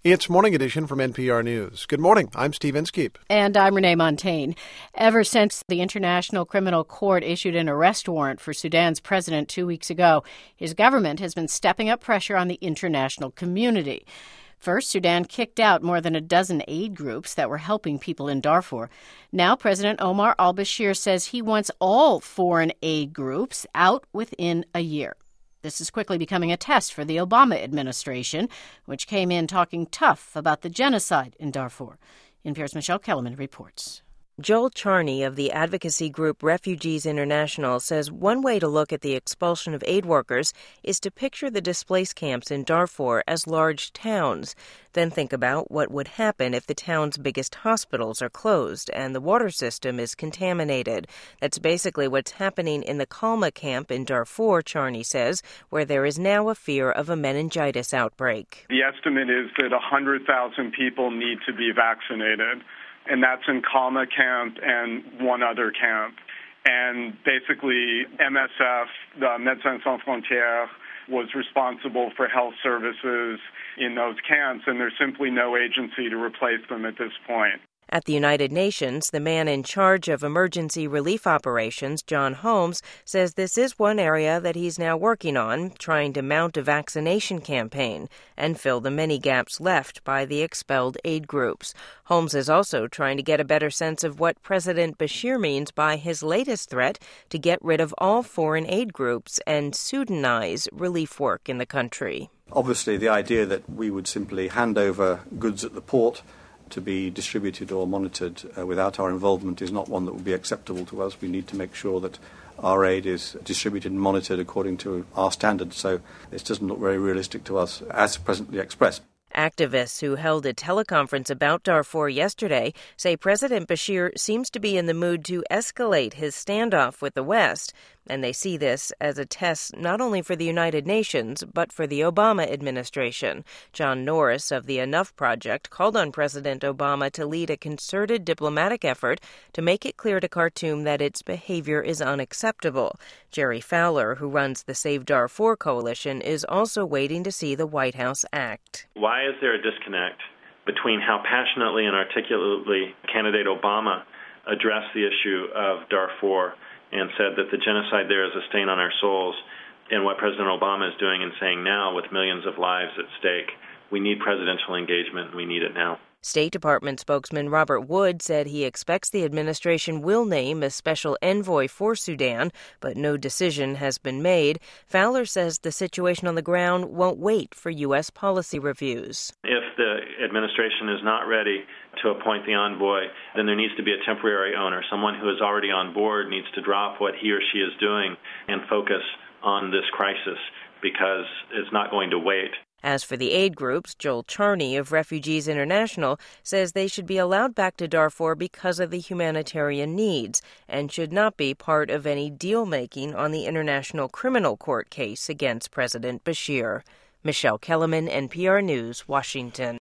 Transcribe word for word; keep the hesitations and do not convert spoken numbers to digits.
It's Morning Edition from N P R News. Good morning. I'm Steve Inskeep. And I'm Renee Montaigne. Ever since the International Criminal Court issued an arrest warrant for Sudan's president two weeks ago, his government has been stepping up pressure on the international community. First, Sudan kicked out more than a dozen aid groups that were helping people in Darfur. Now, President Omar al-Bashir says he wants all foreign aid groups out within a year. This is quickly becoming a test for the Obama administration, which came in talking tough about the genocide in Darfur. N P R's Michelle Kellerman reports. Joel Charney of the advocacy group Refugees International says one way to look at the expulsion of aid workers is to picture the displaced camps in Darfur as large towns. Then think about what would happen if the town's biggest hospitals are closed and the water system is contaminated. That's basically what's happening in the Kalma camp in Darfur, Charney says, where there is now a fear of a meningitis outbreak. The estimate is that one hundred thousand people need to be vaccinated. And that's in Kalma camp and one other camp. And basically, M S F, the Médecins Sans Frontières, was responsible for health services in those camps, and there's simply no agency to replace them at this point. At the United Nations, the man in charge of emergency relief operations, John Holmes, says this is one area that he's now working on, trying to mount a vaccination campaign and fill the many gaps left by the expelled aid groups. Holmes is also trying to get a better sense of what President Bashir means by his latest threat to get rid of all foreign aid groups and Sudanize relief work in the country. Obviously, the idea that we would simply hand over goods at the port to be distributed or monitored uh, without our involvement is not one that would be acceptable to us. We need to make sure that our aid is distributed and monitored according to our standards. So this doesn't look very realistic to us as presently expressed. Activists who held a teleconference about Darfur yesterday say President Bashir seems to be in the mood to escalate his standoff with the West, and they see this as a test not only for the United Nations, but for the Obama administration. John Norris of the Enough Project called on President Obama to lead a concerted diplomatic effort to make it clear to Khartoum that its behavior is unacceptable. Jerry Fowler, who runs the Save Darfur Coalition, is also waiting to see the White House act. Why is there a disconnect between how passionately and articulately candidate Obama addressed the issue of Darfur and said that the genocide there is a stain on our souls, and what President Obama is doing and saying now with millions of lives at stake? We need presidential engagement, and we need it now. State Department spokesman Robert Wood said he expects the administration will name a special envoy for Sudan, but no decision has been made. Fowler says the situation on the ground won't wait for U S policy reviews. If the administration is not ready to appoint the envoy, then there needs to be a temporary owner. Someone who is already on board needs to drop what he or she is doing and focus on this crisis because it's not going to wait. As for the aid groups, Joel Charney of Refugees International says they should be allowed back to Darfur because of the humanitarian needs and should not be part of any deal-making on the International Criminal Court case against President Bashir. Michelle Kellerman, N P R News, Washington.